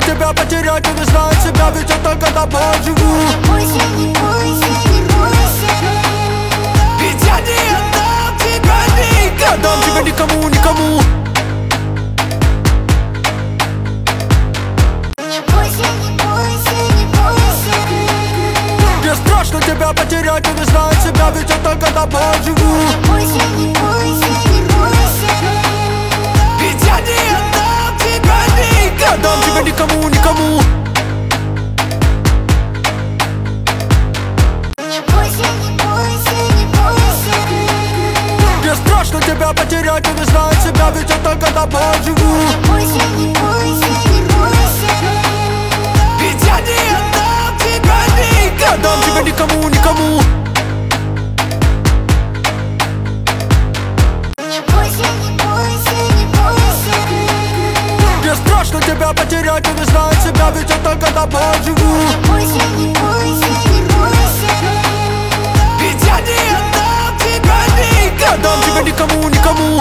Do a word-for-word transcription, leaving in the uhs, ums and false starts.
тебя потерять, и не знаю себя, ведь я только тобой живу. Бойся, не бойся, не бойся, ведь я не отдам тебя никому. Не отдам тебя никому, никому. не бойся, не бойся, не бойся. Мне страшно тебя потерять, и не знаю себя, ведь я только тобой живу. Бойся, не бойся, не бойся, ведь я не отдам тебя никому. Не отдам тебя никому, никому. не бойся, не бойся, не бойся. Мне страшно тебя потерять, и не знаю себя, ведь я только тобой живу. Бойся, не бойся, не бойся, ведь я не отдам тебя никому. Не отдам тебя никому, никому. не бойся, не бойся, не бойся. Мне страшно тебя потерять, и не знаю себя, ведь я только тобой живу. Бойся, не бойся, не бойся. ведь я не отдам тебя никому. Не отдам тебя никому, никому.